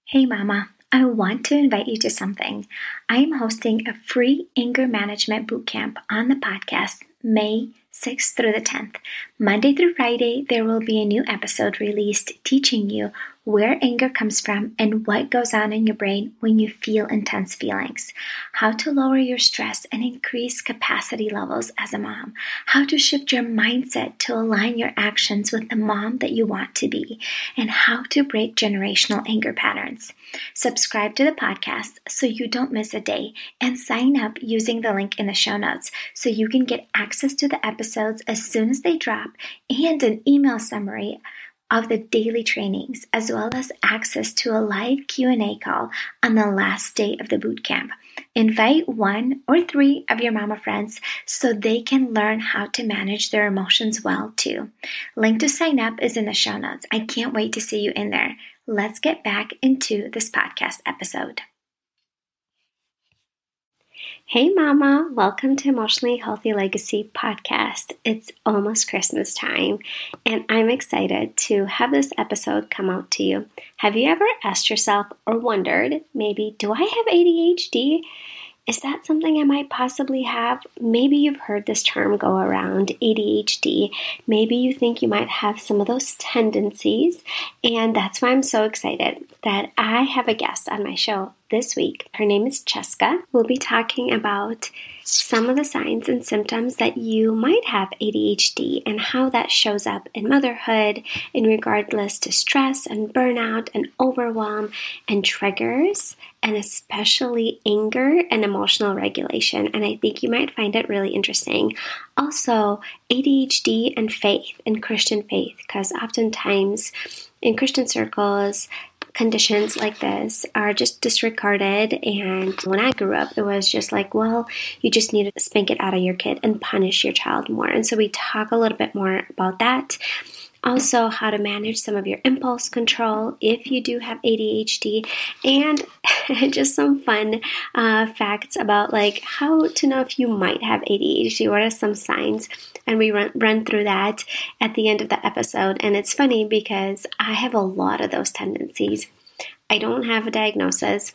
Hey Mama, I want to invite you to something. I am hosting a free anger management bootcamp on the podcast May 6th through the 10th. Monday through Friday, there will be a new episode released teaching you where anger comes from and what goes on in your brain when you feel intense feelings, how to lower your stress and increase capacity levels as a mom, how to shift your mindset to align your actions with the mom that you want to be, and how to break generational anger patterns. Subscribe to the podcast so you don't miss a day and sign up using the link in the show notes so you can get access to the episodes as soon as they drop and an email summary of the daily trainings, as well as access to a live Q&A call on the last day of the bootcamp. Invite 1 or 3 of your mama friends so they can learn how to manage their emotions well too. Link to sign up is in the show notes. I can't wait to see you in there. Let's get back into this podcast episode. Hey Mama, welcome to Emotionally Healthy Legacy podcast. It's almost Christmas time, and I'm excited to have this episode come out to you. Have you ever asked yourself or wondered, maybe, do I have ADHD? Is that something I might possibly have? Maybe you've heard this term go around, ADHD. Maybe you think you might have some of those tendencies, and that's why I'm so excited that I have a guest on my show this week. Her name is Cheska. We'll be talking about some of the signs and symptoms that you might have ADHD and how that shows up in motherhood in regards to stress and burnout and overwhelm and triggers, and especially anger and emotional regulation. And I think you might find it really interesting. Also, ADHD and faith and Christian faith, because oftentimes in Christian circles, conditions like this are just disregarded, and when I grew up, it was just like, well, you just need to spank it out of your kid and punish your child more. And so we talk a little bit more about that. Also, how to manage some of your impulse control if you do have ADHD, and just some fun facts about like how to know if you might have ADHD. What are some signs? And we run through that at the end of the episode. And it's funny because I have a lot of those tendencies. I don't have a diagnosis,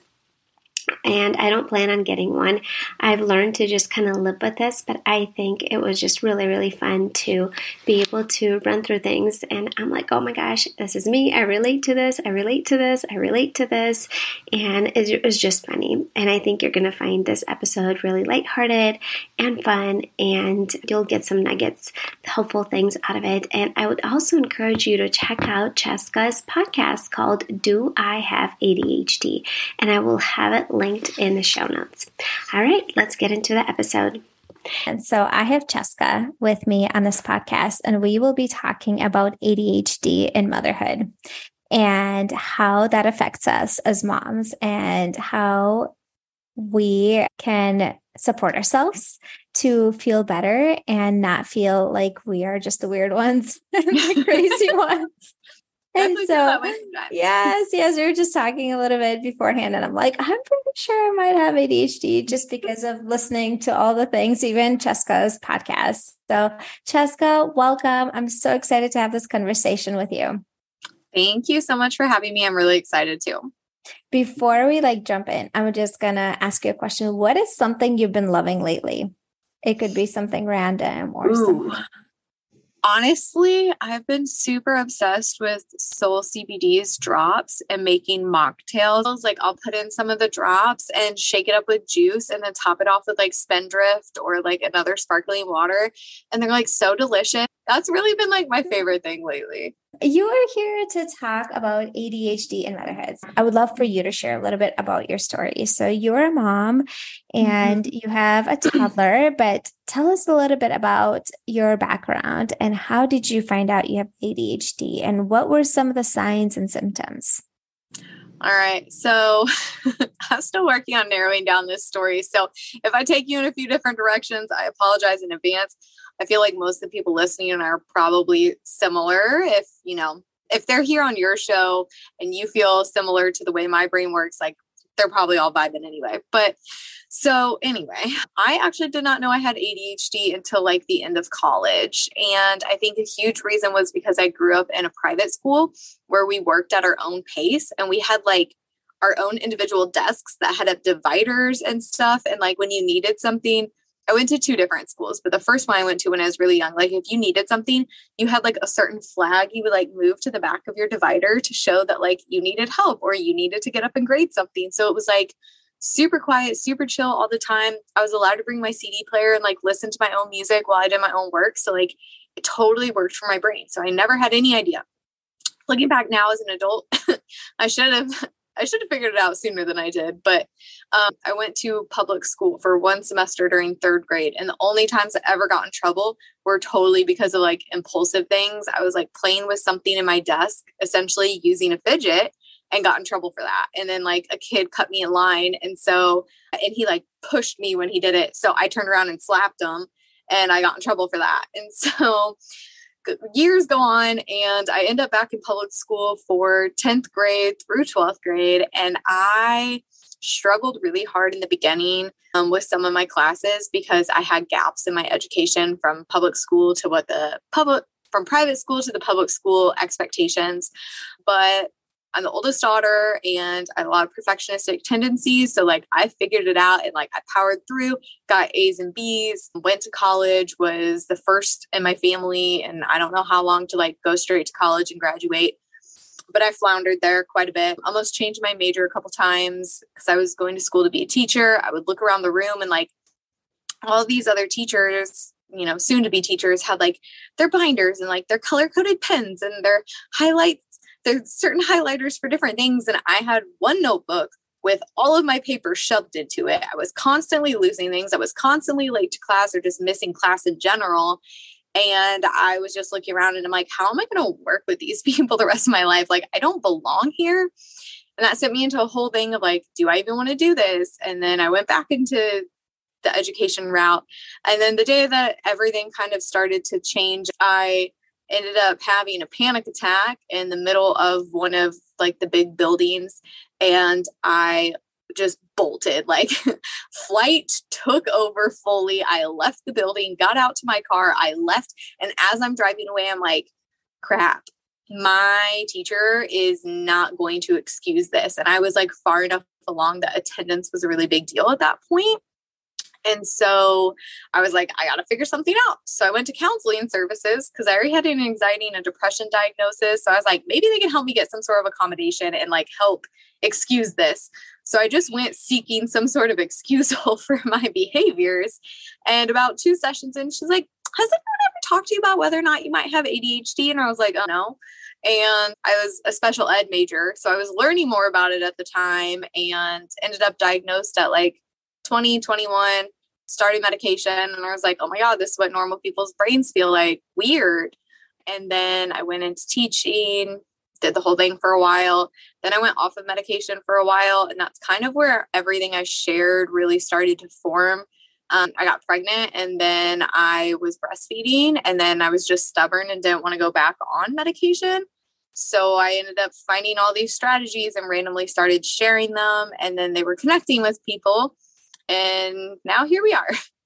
and I don't plan on getting one. I've learned to just kind of live with this, but I think it was just really, really fun to be able to run through things. And I'm like, oh my gosh, this is me. I relate to this. I relate to this. I relate to this. And it was just funny. And I think you're going to find this episode really lighthearted and fun, and you'll get some nuggets, helpful things out of it. And I would also encourage you to check out Cheska's podcast called Do I Have ADHD? And I will have it linked in the show notes. All right, let's get into the episode. And so I have Cheska with me on this podcast, and we will be talking about ADHD and motherhood and how that affects us as moms and how we can support ourselves to feel better and not feel like we are just the weird ones, the crazy ones. And so, yes, we were just talking a little bit beforehand, and I'm like, I'm pretty sure I might have ADHD just because of listening to all the things, even Cheska's podcast. So, Cheska, welcome. I'm so excited to have this conversation with you. Thank you so much for having me. I'm really excited too. Before we jump in, I'm just going to ask you a question. What is something you've been loving lately? It could be something random or something. Honestly, I've been super obsessed with Soul CBD's drops and making mocktails. Like I'll put in some of the drops and shake it up with juice and then top it off with like Spendrift or like another sparkling water. And they're like so delicious. That's really been like my favorite thing lately. You are here to talk about ADHD and motherhood. I would love for you to share a little bit about your story. So you're a mom and you have a toddler, but tell us a little bit about your background and how did you find out you have ADHD and what were some of the signs and symptoms? All right. So I'm still working on narrowing down this story. So if I take you in a few different directions, I apologize in advance. I feel like most of the people listening are probably similar. If they're here on your show and you feel similar to the way my brain works, like they're probably all vibing anyway. But so anyway, I actually did not know I had ADHD until like the end of college. And I think a huge reason was because I grew up in a private school where we worked at our own pace and we had like our own individual desks that had up dividers and stuff. And like when you needed something, I went to two different schools, but the first one I went to when I was really young, like if you needed something, you had like a certain flag you would like move to the back of your divider to show that like you needed help or you needed to get up and grade something. So it was like super quiet, super chill all the time. I was allowed to bring my CD player and like listen to my own music while I did my own work. So like it totally worked for my brain. So I never had any idea. Looking back now as an adult, I should have figured it out sooner than I did. But I went to public school for one semester during third grade. And the only times I ever got in trouble were totally because of like impulsive things. I was like playing with something in my desk, essentially using a fidget, and got in trouble for that. And then like a kid cut me in line. And he like pushed me when he did it. So I turned around and slapped him and I got in trouble for that. And so years go on and I end up back in public school for 10th grade through 12th grade. And I struggled really hard in the beginning with some of my classes because I had gaps in my education from public school to from private school to the public school expectations. But I'm the oldest daughter and I had a lot of perfectionistic tendencies. So like I figured it out and like I powered through, got A's and B's, went to college, was the first in my family. And I don't know how long to like go straight to college and graduate, but I floundered there quite a bit. Almost changed my major a couple times because I was going to school to be a teacher. I would look around the room and like all these other teachers, you know, soon to be teachers had like their binders and like their color coded pens and their highlights. There's certain highlighters for different things. And I had one notebook with all of my papers shoved into it. I was constantly losing things. I was constantly late to class or just missing class in general. And I was just looking around and I'm like, how am I going to work with these people the rest of my life? Like, I don't belong here. And that sent me into a whole thing of like, do I even want to do this? And then I went back into the education route. And then the day that everything kind of started to change, I ended up having a panic attack in the middle of one of like the big buildings. And I just bolted, like flight took over fully. I left the building, got out to my car. I left. And as I'm driving away, I'm like, crap, my teacher is not going to excuse this. And I was like far enough along that attendance was a really big deal at that point. And so I was like, I got to figure something out. So I went to counseling services because I already had an anxiety and a depression diagnosis. So I was like, maybe they can help me get some sort of accommodation and like help excuse this. So I just went seeking some sort of excusal for my behaviors. And about 2 sessions in, she's like, has anyone ever talked to you about whether or not you might have ADHD? And I was like, oh, no. And I was a special ed major. So I was learning more about it at the time and ended up diagnosed at like 20, 21, started medication. And I was like, oh my God, this is what normal people's brains feel like. Weird. And then I went into teaching, did the whole thing for a while. Then I went off of medication for a while. And that's kind of where everything I shared really started to form. I got pregnant and then I was breastfeeding and then I was just stubborn and didn't want to go back on medication. So I ended up finding all these strategies and randomly started sharing them. And then they were connecting with people. And now here we are.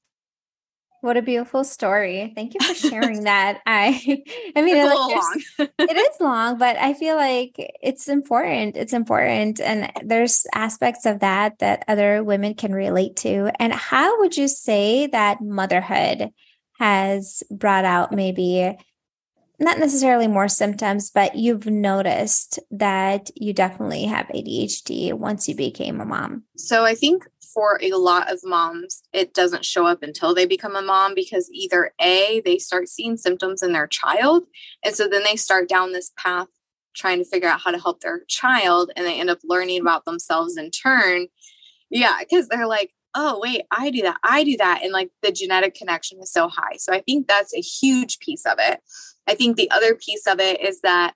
What a beautiful story. Thank you for sharing that. I mean, it's a little long. It is long, but I feel like it's important. It's important. And there's aspects of that other women can relate to. And how would you say that motherhood has brought out maybe not necessarily more symptoms, but you've noticed that you definitely have ADHD once you became a mom? So I think for a lot of moms, it doesn't show up until they become a mom because either A, they start seeing symptoms in their child. And so then they start down this path trying to figure out how to help their child and they end up learning about themselves in turn. Yeah, because they're like, oh, wait, I do that. And like the genetic connection is so high. So I think that's a huge piece of it. I think the other piece of it is that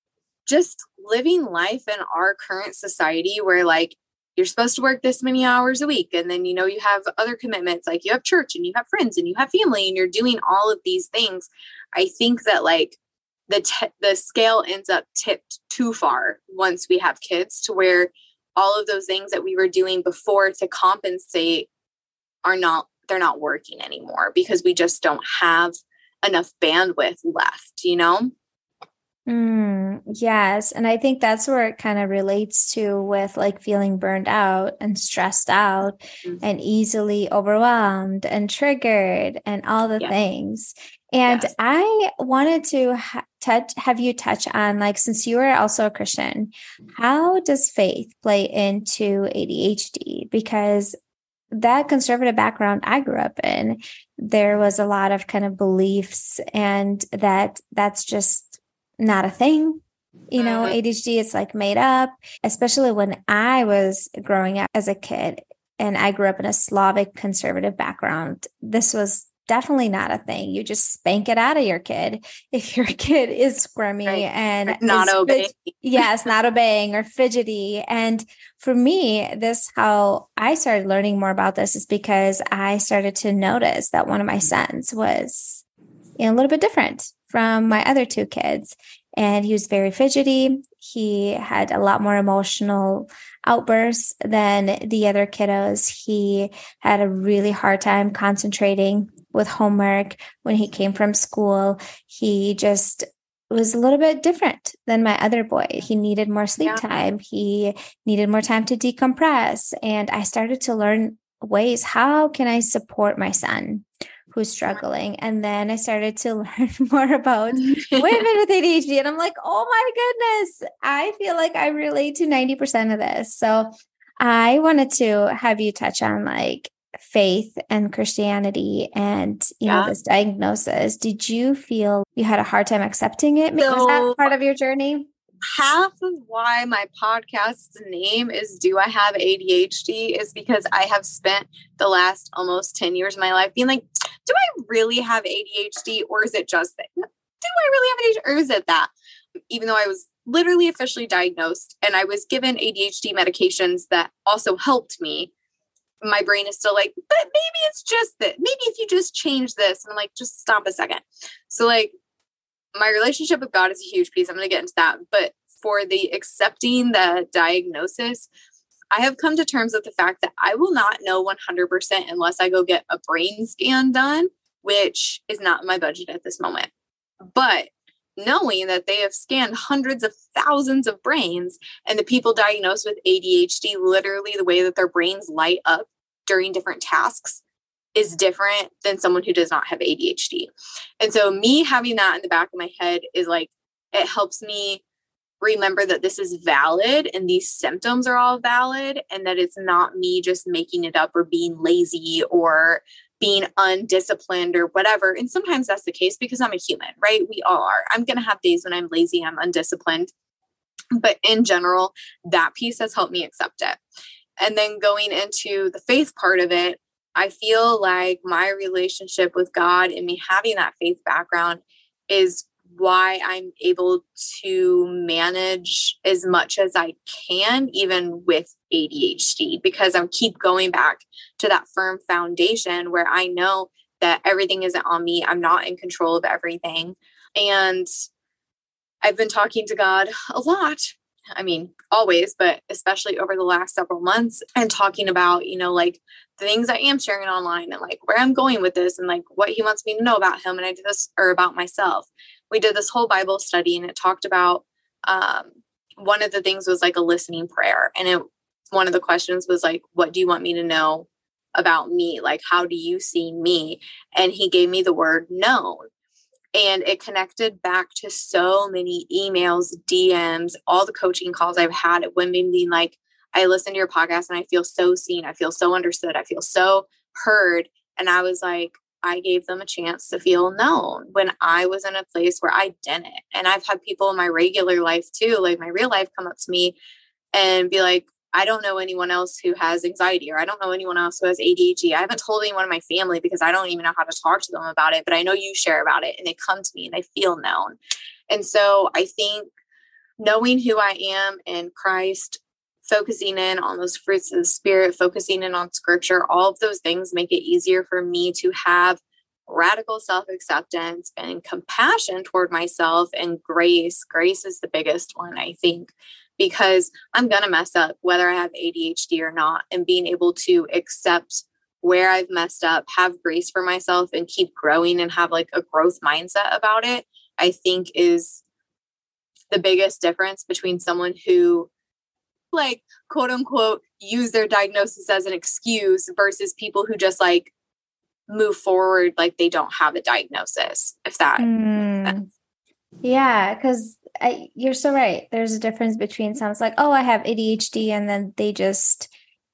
just living life in our current society where like you're supposed to work this many hours a week. And then, you know, you have other commitments, like you have church and you have friends and you have family and you're doing all of these things. I think that like the scale ends up tipped too far once we have kids to where all of those things that we were doing before to compensate they're not working anymore because we just don't have enough bandwidth left, you know? Yes. And I think that's where it kind of relates to with like feeling burned out and stressed out Mhm. and easily overwhelmed and triggered and all the Yeah. things. And Yes. I wanted to have you touch on, like, since you are also a Christian, how does faith play into ADHD? Because that conservative background I grew up in, there was a lot of kind of beliefs and that's just not a thing. You know, Mhm. ADHD is like made up, especially when I was growing up as a kid and I grew up in a Slavic conservative background. This was definitely not a thing. You just spank it out of your kid if your kid is squirmy Right. and Not is obeying. yes, not obeying or fidgety. And for me, this how I started learning more about this is because I started to notice that one of my sons was a little bit different from my other two kids. And he was very fidgety. He had a lot more emotional outbursts than the other kiddos. He had a really hard time concentrating with homework when he came from school. He just was a little bit different than my other boy. He needed more sleep Yeah. time. He needed more time to decompress. And I started to learn ways, how can I support my son who's struggling? And then I started to learn more about women with ADHD. And I'm like, oh my goodness, I feel like I relate to 90% of this. So I wanted to have you touch on like faith and Christianity and, Yeah. this diagnosis. Did you feel you had a hard time accepting it? Was that So part of your journey? half of why my podcast's name is Do I Have ADHD is because I have spent the last almost 10 years of my life being like, do I really have ADHD or is it just that? Do I really have ADHD or is it that? Even though I was literally officially diagnosed and I was given ADHD medications that also helped me, my brain is still like, but maybe it's just that. Maybe if you just change this. And I'm like, just stop a second. So like my relationship with God is a huge piece. I'm going to get into that. But for the accepting the diagnosis, I have come to terms with the fact that I will not know 100% unless I go get a brain scan done, which is not in my budget at this moment. But knowing that they have scanned hundreds of thousands of brains and the people diagnosed with ADHD, literally the way that their brains light up during different tasks is different than someone who does not have ADHD. And so me having that in the back of my head is like, it helps me remember that this is valid and these symptoms are all valid and that it's not me just making it up or being lazy or being undisciplined or whatever. And sometimes that's the case because I'm a human, right? We all are. I'm going to have days when I'm lazy, I'm undisciplined. But in general, that piece has helped me accept it. And then going into the faith part of it, I feel like my relationship with God and me having that faith background is why I'm able to manage as much as I can, even with ADHD, because I keep going back to that firm foundation where I know that everything isn't on me. I'm not in control of everything. And I've been talking to God a lot. I mean, always, but especially over the last several months and talking about, like the things I am sharing online and like where I'm going with this and like what he wants me to know about him. And I did this or about myself. We did this whole Bible study and it talked about, one of the things was like a listening prayer. And one of the questions was like, what do you want me to know about me? Like, how do you see me? And he gave me the word known. And it connected back to so many emails, DMs, all the coaching calls I've had at women being like, I listen to your podcast and I feel so seen. I feel so understood. I feel so heard. And I was like, I gave them a chance to feel known when I was in a place where I didn't. And I've had people in my regular life too, like my real life, come up to me and be like, I don't know anyone else who has anxiety, or I don't know anyone else who has ADHD. I haven't told anyone in my family because I don't even know how to talk to them about it, but I know you share about it and they come to me and they feel known. And so I think knowing who I am in Christ, focusing in on those fruits of the Spirit, focusing in on scripture, all of those things make it easier for me to have radical self-acceptance and compassion toward myself and grace. Grace is the biggest one, I think, because I'm going to mess up whether I have ADHD or not, and being able to accept where I've messed up, have grace for myself and keep growing and have like a growth mindset about it, I think is the biggest difference between someone who like quote unquote use their diagnosis as an excuse versus people who just like move forward like they don't have a diagnosis, if that makes sense. Yeah, because you're so right. There's a difference between someone's like, oh, I have ADHD, and then they just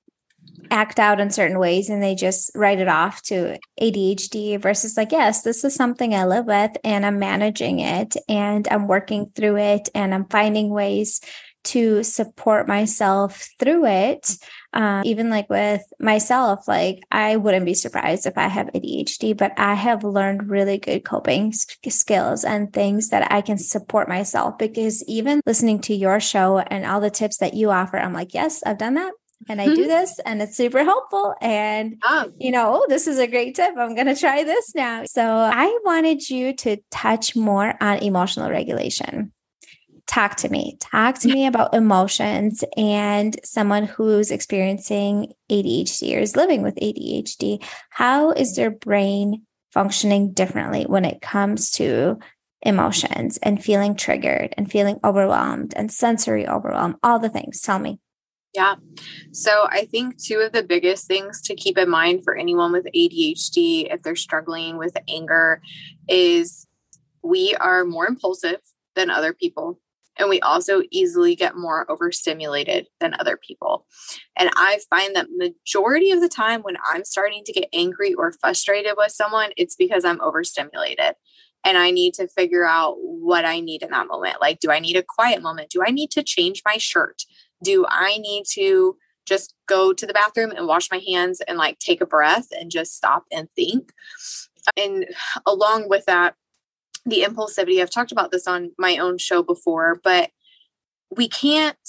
act out in certain ways and they just write it off to ADHD versus like, yes, this is something I live with and I'm managing it and I'm working through it and I'm finding ways to support myself through it. Even like with myself, like I wouldn't be surprised if I have ADHD, but I have learned really good coping skills and things that I can support myself, because even listening to your show and all the tips that you offer, I'm like, yes, I've done that. And I do this and it's super helpful. And, this is a great tip. I'm going to try this now. So I wanted you to touch more on emotional regulation. Talk to me about emotions and someone who's experiencing ADHD or is living with ADHD. How is their brain functioning differently when it comes to emotions and feeling triggered and feeling overwhelmed and sensory overwhelm, all the things? Tell me. Yeah. So I think two of the biggest things to keep in mind for anyone with ADHD, if they're struggling with anger, is we are more impulsive than other people. And we also easily get more overstimulated than other people. And I find that majority of the time when I'm starting to get angry or frustrated with someone, it's because I'm overstimulated. And I need to figure out what I need in that moment. Like, do I need a quiet moment? Do I need to change my shirt? Do I need to just go to the bathroom and wash my hands and like take a breath and just stop and think? And along with that, the impulsivity, I've talked about this on my own show before, but we can't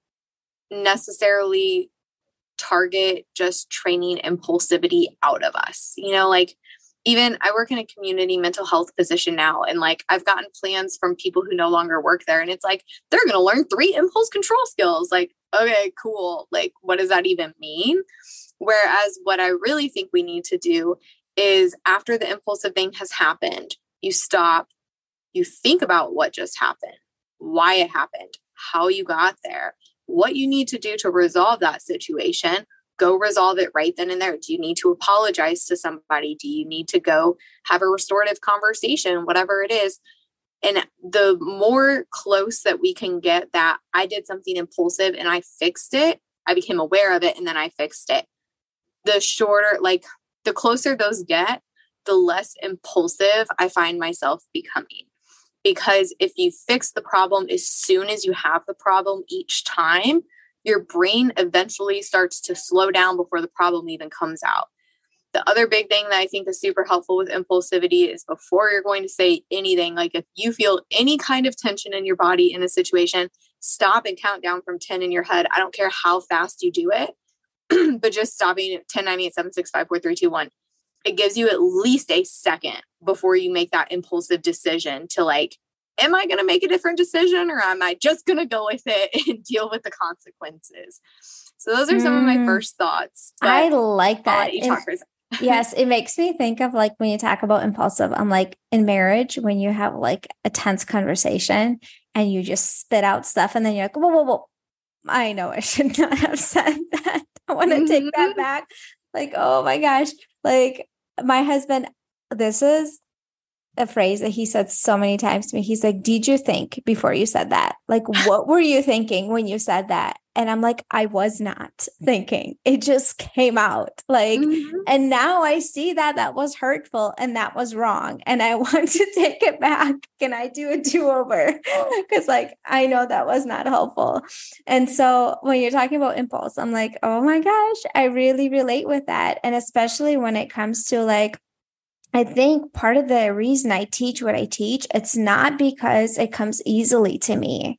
necessarily target just training impulsivity out of us. Like even I work in a community mental health position now. And like, I've gotten plans from people who no longer work there. And it's like, they're going to learn 3 impulse control skills. Like, okay, cool. Like, what does that even mean? Whereas what I really think we need to do is after the impulsive thing has happened, you stop, you think about what just happened, why it happened, how you got there, what you need to do to resolve that situation. Go resolve it right then and there. Do you need to apologize to somebody? Do you need to go have a restorative conversation, whatever it is? And the more close that we can get that I did something impulsive and I fixed it, I became aware of it and then I fixed it. The shorter, like the closer those get, the less impulsive I find myself becoming. Because if you fix the problem as soon as you have the problem each time, your brain eventually starts to slow down before the problem even comes out. The other big thing that I think is super helpful with impulsivity is before you're going to say anything, like if you feel any kind of tension in your body in a situation, stop and count down from 10 in your head. I don't care how fast you do it, but just stopping at 10, 9, 8, 7, 6, 5, 4, 3, 2, 1. It gives you at least a second before you make that impulsive decision to like, am I going to make a different decision or am I just going to go with it and deal with the consequences? So those are some of my first thoughts. I like that. Yes, it makes me think of like when you talk about impulsive, I'm like in marriage, when you have like a tense conversation and you just spit out stuff and then you're like, whoa. I know I should not have said that. I want to take that back. Like, oh my gosh. Like my husband, this is a phrase that he said so many times to me. He's like, did you think before you said that? Like, what were you thinking when you said that? And I'm like, I was not thinking. It just came out like, and now I see that that was hurtful and that was wrong. And I want to take it back. Can I do a do-over? Because like, I know that was not helpful. And so when you're talking about impulse, I'm like, oh my gosh, I really relate with that. And especially when it comes to like, I think part of the reason I teach what I teach, it's not because it comes easily to me.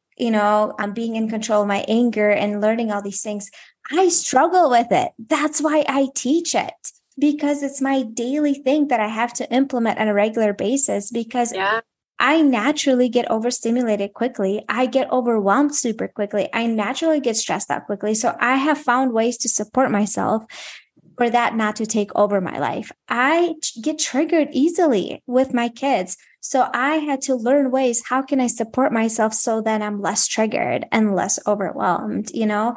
I'm being in control of my anger and learning all these things. I struggle with it. That's why I teach it, because it's my daily thing that I have to implement on a regular basis, because I naturally get overstimulated quickly. I get overwhelmed super quickly. I naturally get stressed out quickly. So I have found ways to support myself for that not to take over my life. I get triggered easily with my kids. So I had to learn ways, how can I support myself so that I'm less triggered and less overwhelmed?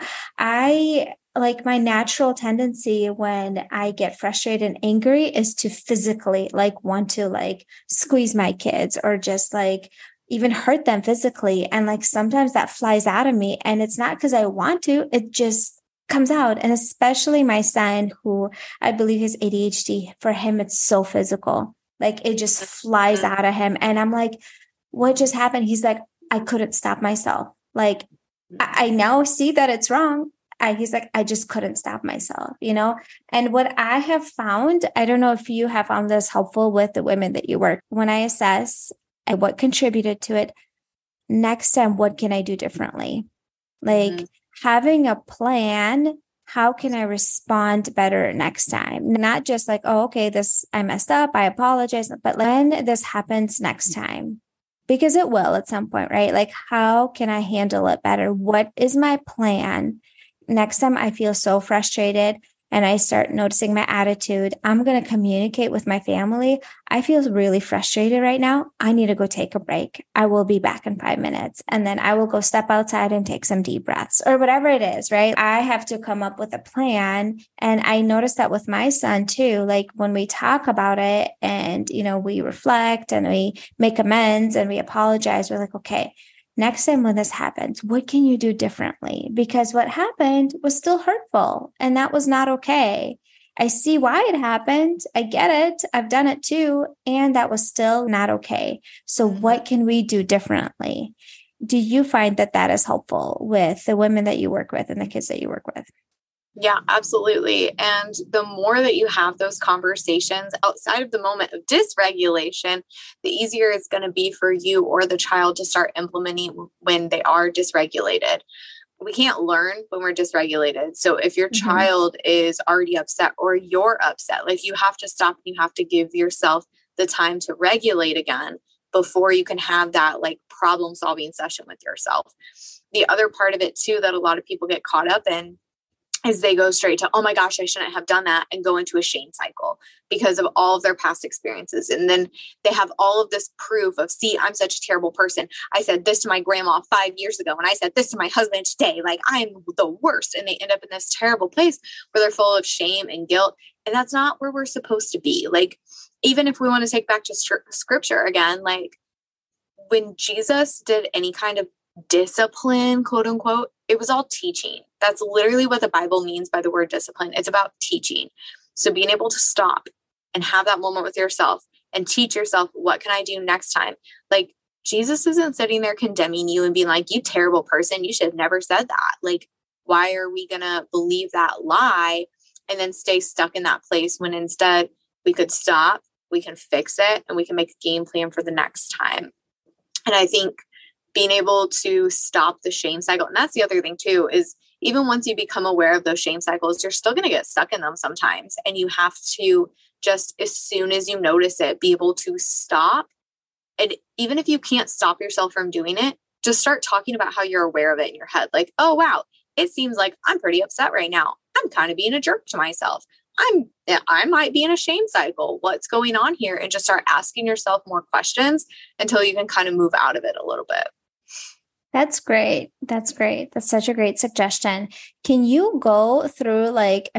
I like my natural tendency when I get frustrated and angry is to physically like want to like squeeze my kids or just like even hurt them physically. And like sometimes that flies out of me, and it's not because I want to, it just comes out. And especially my son, who I believe has ADHD, for him, it's so physical. Like it just flies out of him. And I'm like, what just happened? He's like, I couldn't stop myself. Like, I now see that it's wrong. He's like, I just couldn't stop myself, And what I have found, I don't know if you have found this helpful with the women that you work, when I assess what contributed to it, next time, what can I do differently? Like having a plan. How can I respond better next time? Not just like, oh, okay, I messed up, I apologize, but when this happens next time, because it will at some point, right? Like, how can I handle it better? What is my plan? Next time I feel so frustrated and I start noticing my attitude, I'm going to communicate with my family. I feel really frustrated right now. I need to go take a break. I will be back in 5 minutes. And then I will go step outside and take some deep breaths or whatever it is, right? I have to come up with a plan. And I noticed that with my son too. Like when we talk about it and, we reflect and we make amends and we apologize, we're like, okay, next time when this happens, what can you do differently? Because what happened was still hurtful and that was not okay. I see why it happened. I get it. I've done it too. And that was still not okay. So what can we do differently? Do you find that that is helpful with the women that you work with and the kids that you work with? Yeah, absolutely. And the more that you have those conversations outside of the moment of dysregulation, the easier it's going to be for you or the child to start implementing when they are dysregulated. We can't learn when we're dysregulated. So if your child is already upset or you're upset, like you have to stop, you have to give yourself the time to regulate again before you can have that like problem solving session with yourself. The other part of it too, that a lot of people get caught up in is they go straight to, oh my gosh, I shouldn't have done that, and go into a shame cycle because of all of their past experiences. And then they have all of this proof of, see, I'm such a terrible person. I said this to my grandma 5 years ago, and I said this to my husband today. Like, I'm the worst. And they end up in this terrible place where they're full of shame and guilt. And that's not where we're supposed to be. Like, even if we want to take back to scripture again, like when Jesus did any kind of discipline, quote unquote, it was all teaching. That's literally what the Bible means by the word discipline. It's about teaching. So being able to stop and have that moment with yourself and teach yourself, what can I do next time? Like Jesus isn't sitting there condemning you and being like, you terrible person, you should have never said that. Like, why are we going to believe that lie and then stay stuck in that place when instead we could stop, we can fix it, and we can make a game plan for the next time. And I think being able to stop the shame cycle. And that's the other thing too, is even once you become aware of those shame cycles, you're still going to get stuck in them sometimes. And you have to just, as soon as you notice it, be able to stop. And even if you can't stop yourself from doing it, just start talking about how you're aware of it in your head. Like, oh, wow, it seems like I'm pretty upset right now. I'm kind of being a jerk to myself. I might be in a shame cycle. What's going on here? And just start asking yourself more questions until you can kind of move out of it a little bit. That's great. That's great. That's such a great suggestion. Can you go through like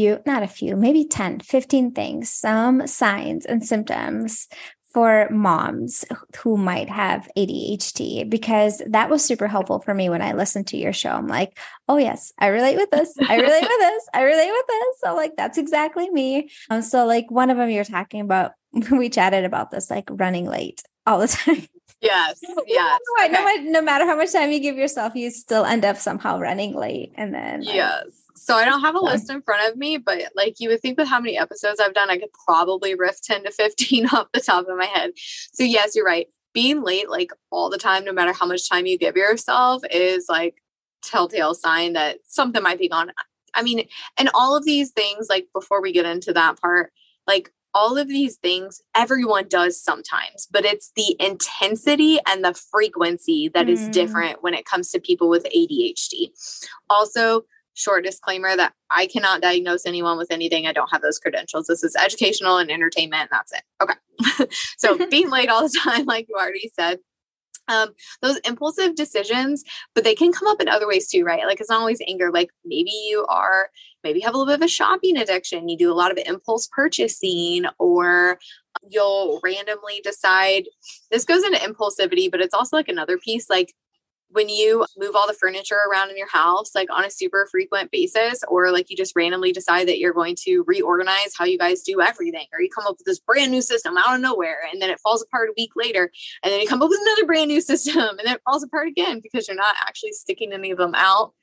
maybe 10, 15 things, some signs and symptoms for moms who might have ADHD? Because that was super helpful for me when I listened to your show. I'm like, oh yes, I relate with this. I relate with this. I relate with this. So like, that's exactly me. So like one of them you're talking about, we chatted about this, like running late all the time. Yes. Yes. No matter how much time you give yourself, you still end up somehow running late. And then yes. So I don't have a list in front of me, but like you would think with how many episodes I've done, I could probably riff 10 to 15 off the top of my head. So yes, you're right. Being late, like all the time, no matter how much time you give yourself, is like telltale sign that something might be gone. I mean, and all of these things, like before we get into that part, like all of these things, everyone does sometimes, but it's the intensity and the frequency that is different when it comes to people with ADHD. Also, short disclaimer that I cannot diagnose anyone with anything. I don't have those credentials. This is educational and entertainment. And that's it. Okay. So being late all the time, like you already said, those impulsive decisions, but they can come up in other ways too, right? Like it's not always anger. Like maybe you have a little bit of a shopping addiction. You do a lot of impulse purchasing, or you'll randomly decide. This goes into impulsivity, but it's also like another piece, like when you move all the furniture around in your house, like on a super frequent basis, or like you just randomly decide that you're going to reorganize how you guys do everything, or you come up with this brand new system out of nowhere and then it falls apart a week later, and then you come up with another brand new system and then it falls apart again because you're not actually sticking any of them out.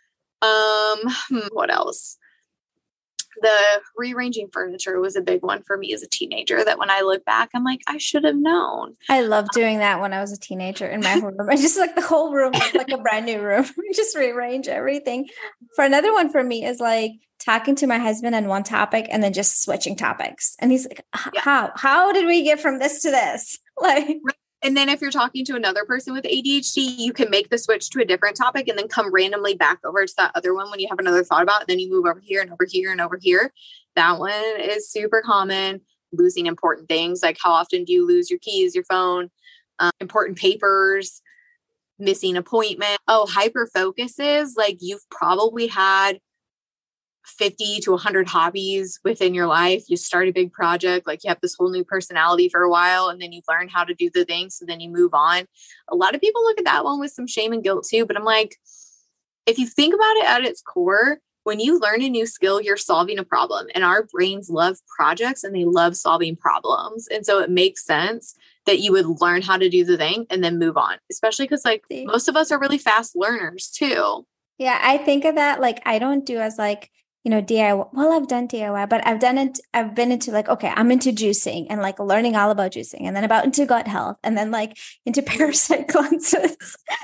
What else? The rearranging furniture was a big one for me as a teenager, that when I look back, I'm like, I should have known. I loved doing that when I was a teenager in my room. I just like the whole room looked like a brand new room. Just rearrange everything. For another one for me is like talking to my husband on one topic and then just switching topics. And he's like, how did we get from this to this? Like, and then if you're talking to another person with ADHD, you can make the switch to a different topic and then come randomly back over to that other one when you have another thought about it. Then you move over here and over here and over here. That one is super common. Losing important things. Like how often do you lose your keys, your phone, important papers, missing appointment? Oh, hyper focuses. Like you've probably had 50 to 100 hobbies within your life. You start a big project, like you have this whole new personality for a while, and then you learn how to do the things. So then you move on. A lot of people look at that one with some shame and guilt too. But I'm like, if you think about it at its core, when you learn a new skill, you're solving a problem, and our brains love projects and they love solving problems. And so it makes sense that you would learn how to do the thing and then move on, especially because like most of us are really fast learners too. Yeah. I think of that. Like, I don't do as like, DIY. Well, I've done DIY, but I've been into like, okay, I'm into juicing and like learning all about juicing, and then about into gut health, and then like into parasite cleanses.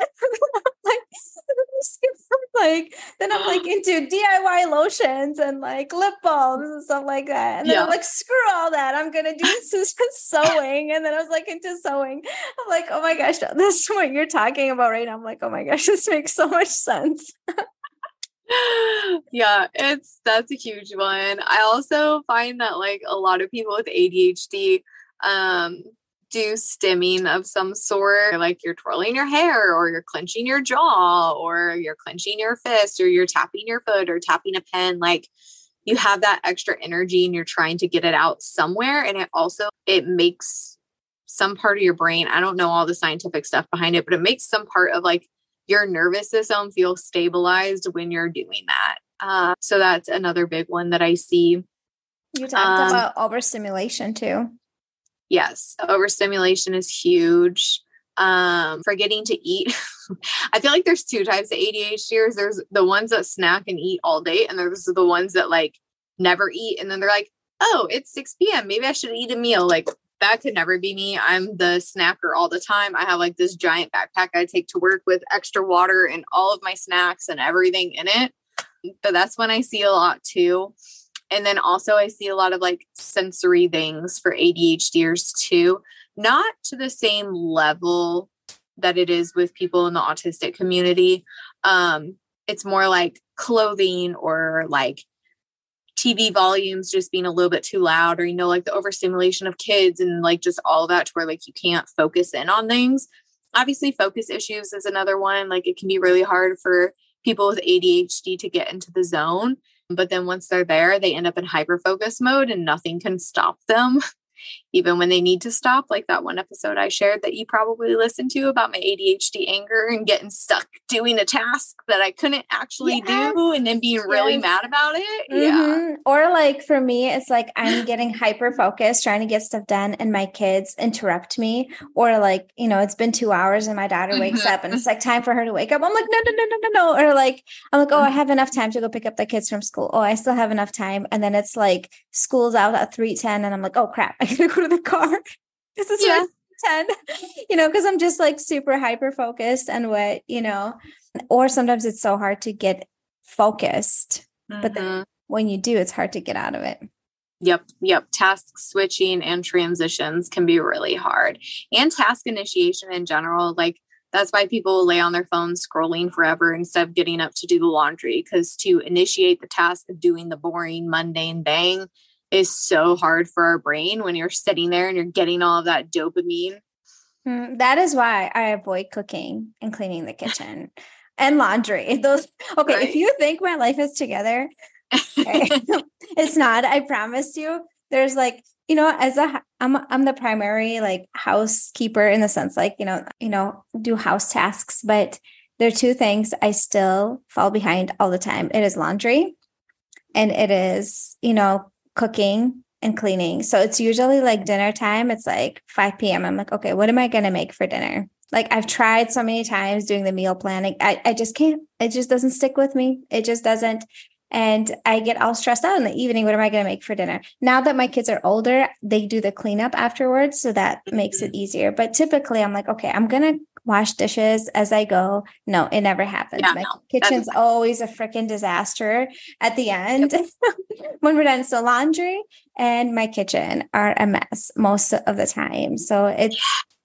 Then I'm like into DIY lotions and like lip balms and stuff like that. And then I'm like, screw all that. I'm going to do sewing. And then I was like into sewing. I'm like, oh my gosh, this is what you're talking about right now. I'm like, oh my gosh, this makes so much sense. Yeah, that's a huge one. I also find that like a lot of people with ADHD do stimming of some sort, like you're twirling your hair, or you're clenching your jaw, or you're clenching your fist, or you're tapping your foot, or tapping a pen. Like you have that extra energy and you're trying to get it out somewhere. And it makes some part of your brain, I don't know all the scientific stuff behind it, but it makes some part of like your nervous system feel stabilized when you're doing that. So that's another big one that I see. You talked about overstimulation too. Yes. Overstimulation is huge. Forgetting to eat. I feel like there's two types of ADHDers. There's the ones that snack and eat all day, and there's the ones that like never eat. And then they're like, oh, it's 6 p.m. Maybe I should eat a meal. Like that could never be me. I'm the snacker all the time. I have like this giant backpack I take to work with extra water and all of my snacks and everything in it. But that's when I see a lot too. And then also I see a lot of like sensory things for ADHDers too, not to the same level that it is with people in the autistic community. It's more like clothing, or like TV volumes just being a little bit too loud, or, like the overstimulation of kids and like just all of that to where like you can't focus in on things. Obviously, focus issues is another one. Like it can be really hard for people with ADHD to get into the zone. But then once they're there, they end up in hyper-focus mode and nothing can stop them, even when they need to stop. Like that one episode I shared that you probably listened to about my ADHD anger and getting stuck doing a task that I couldn't actually do, and then being really mad about it. Mm-hmm. Yeah. Or like for me, it's like I'm getting hyper-focused, trying to get stuff done, and my kids interrupt me. Or like, it's been 2 hours and my daughter wakes up and it's like time for her to wake up. I'm like, no. Or like, I'm like, oh, I have enough time to go pick up the kids from school. Oh, I still have enough time. And then it's like school's out at 3:10 and I'm like, oh crap, I gotta go to the car. This is 10, because I'm just like super hyper focused and or sometimes it's so hard to get focused, but then when you do, it's hard to get out of it. Yep. Task switching and transitions can be really hard, and task initiation in general. Like That's why people lay on their phones scrolling forever instead of getting up to do the laundry, because to initiate the task of doing the boring, mundane thing is so hard for our brain when you're sitting there and you're getting all of that dopamine. That is why I avoid cooking and cleaning the kitchen and laundry. Those okay, right. If you think my life is together, okay, it's not. I promise you. There's like, I'm the primary like housekeeper in the sense like, do house tasks, but there are two things I still fall behind all the time. It is laundry and it is, cooking and cleaning. So it's usually like dinner time. It's like 5 p.m. I'm like, okay, what am I going to make for dinner? Like I've tried so many times doing the meal planning. I just can't, it just doesn't stick with me. It just doesn't. And I get all stressed out in the evening. What am I going to make for dinner? Now that my kids are older, they do the cleanup afterwards. So that makes it easier. But typically I'm like, okay, I'm going to wash dishes as I go. No, it never happens. My kitchen's always a freaking disaster at the end when we're done. So laundry and my kitchen are a mess most of the time. So it's,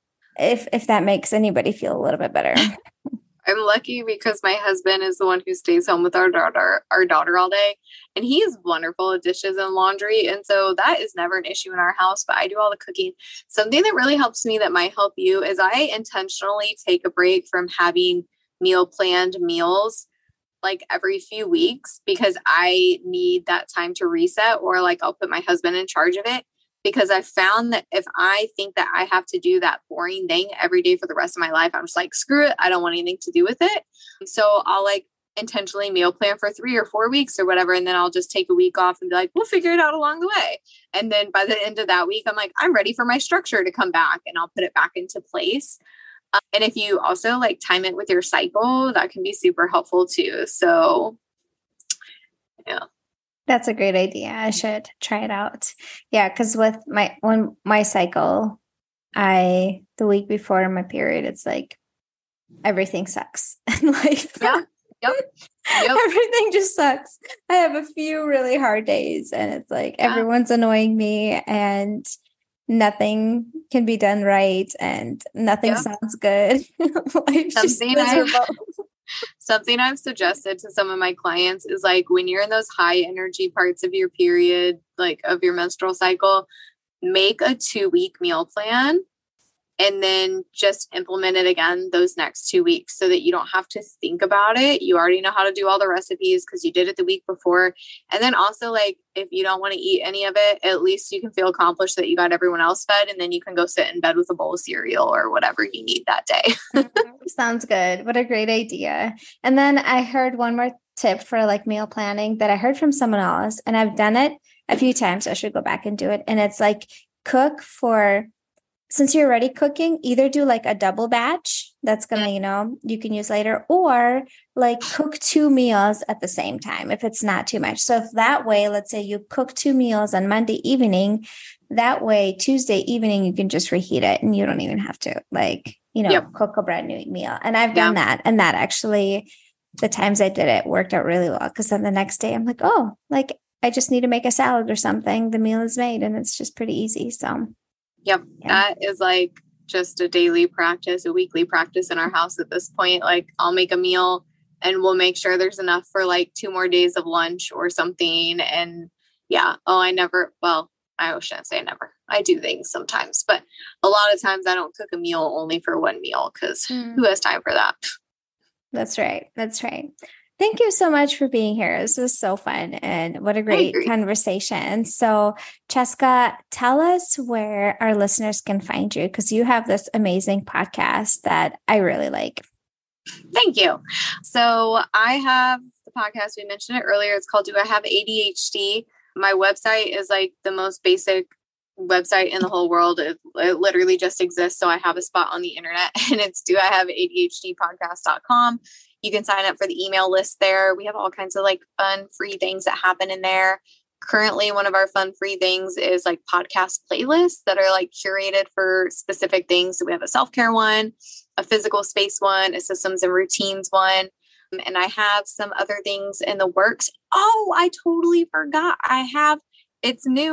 if that makes anybody feel a little bit better. I'm lucky because my husband is the one who stays home with our daughter all day, and he's wonderful at dishes and laundry. And so that is never an issue in our house, but I do all the cooking. Something that really helps me that might help you is I intentionally take a break from having planned meals like every few weeks, because I need that time to reset, or like I'll put my husband in charge of it. Because I found that if I think that I have to do that boring thing every day for the rest of my life, I'm just like, screw it. I don't want anything to do with it. So I'll like intentionally meal plan for 3 or 4 weeks or whatever. And then I'll just take a week off and be like, we'll figure it out along the way. And then by the end of that week, I'm like, I'm ready for my structure to come back, and I'll put it back into place. And if you also like time it with your cycle, that can be super helpful too. So yeah. That's a great idea. I should try it out. Yeah, because with my cycle, the week before my period, it's like everything sucks in life. Yeah. Yep. Everything just sucks. I have a few really hard days, and it's like everyone's annoying me, and nothing can be done right, and nothing sounds good. Life's just miserable. Something I've suggested to some of my clients is like when you're in those high energy parts of your period, like of your menstrual cycle, make a 2-week meal plan and then just implement it again those next 2 weeks so that you don't have to think about it. You already know how to do all the recipes because you did it the week before. And then also like, if you don't want to eat any of it, at least you can feel accomplished that you got everyone else fed, and then you can go sit in bed with a bowl of cereal or whatever you need that day. Sounds good. What a great idea. And then I heard one more tip for like meal planning that I heard from someone else, and I've done it a few times. So I should go back and do it. And it's like since you're already cooking, either do like a double batch that's going to, you can use later, or like cook 2 meals at the same time if it's not too much. So if that way, let's say you cook 2 meals on Monday evening, that way Tuesday evening, you can just reheat it and you don't even have to cook a brand new meal. And I've done that. And that actually, the times I did it worked out really well, because then the next day I'm like, oh, like I just need to make a salad or something. The meal is made and it's just pretty easy. So Yep. Yeah. That is like just a daily practice, a weekly practice in our house at this point. Like I'll make a meal and we'll make sure there's enough for like 2 more days of lunch or something. And I shouldn't say never. I do things sometimes, but a lot of times I don't cook a meal only for one meal, because who has time for that? That's right. That's right. Thank you so much for being here. This was so fun, and what a great conversation. So, Cheska, tell us where our listeners can find you, because you have this amazing podcast that I really like. Thank you. So I have the podcast. We mentioned it earlier. It's called Do I Have ADHD? My website is like the most basic website in the whole world. It literally just exists. So I have a spot on the internet, and it's doihaveadhdpodcast.com. You can sign up for the email list there. We have all kinds of like fun, free things that happen in there. Currently, one of our fun, free things is like podcast playlists that are like curated for specific things. So we have a self-care one, a physical space one, a systems and routines one. And I have some other things in the works. Oh, I totally forgot. It's new.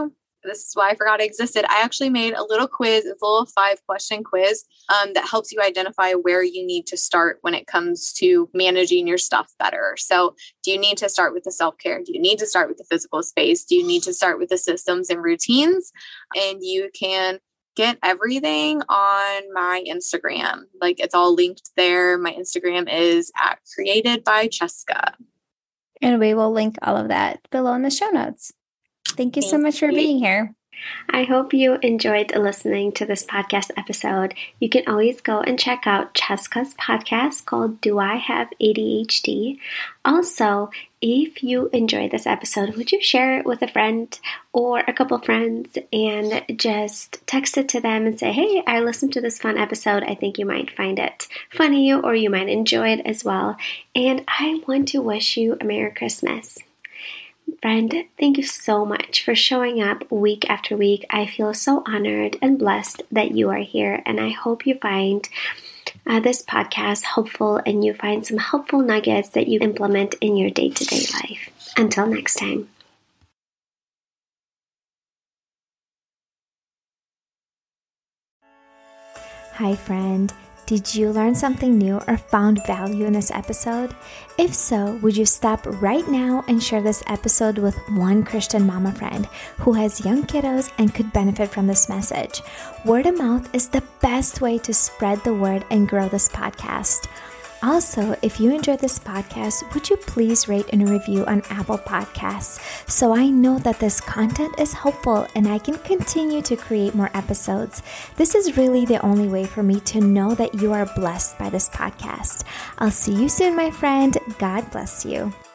this is why I forgot it existed. I actually made a little quiz. It's a little 5-question quiz that helps you identify where you need to start when it comes to managing your stuff better. So do you need to start with the self-care? Do you need to start with the physical space? Do you need to start with the systems and routines? And you can get everything on my Instagram. Like, it's all linked there. My Instagram is @createdbycheska. And we will link all of that below in the show notes. Thank you so much for being here. I hope you enjoyed listening to this podcast episode. You can always go and check out Cheska's podcast called Do I Have ADHD? Also, if you enjoyed this episode, would you share it with a friend or a couple friends and just text it to them and say, hey, I listened to this fun episode. I think you might find it funny or you might enjoy it as well. And I want to wish you a Merry Christmas. Friend, thank you so much for showing up week after week. I feel so honored and blessed that you are here, and I hope you find this podcast helpful and you find some helpful nuggets that you implement in your day-to-day life. Until next time. Hi, friend. Did you learn something new or found value in this episode? If so, would you stop right now and share this episode with one Christian mama friend who has young kiddos and could benefit from this message? Word of mouth is the best way to spread the word and grow this podcast. Also, if you enjoyed this podcast, would you please rate and review on Apple Podcasts so I know that this content is helpful and I can continue to create more episodes. This is really the only way for me to know that you are blessed by this podcast. I'll see you soon, my friend. God bless you.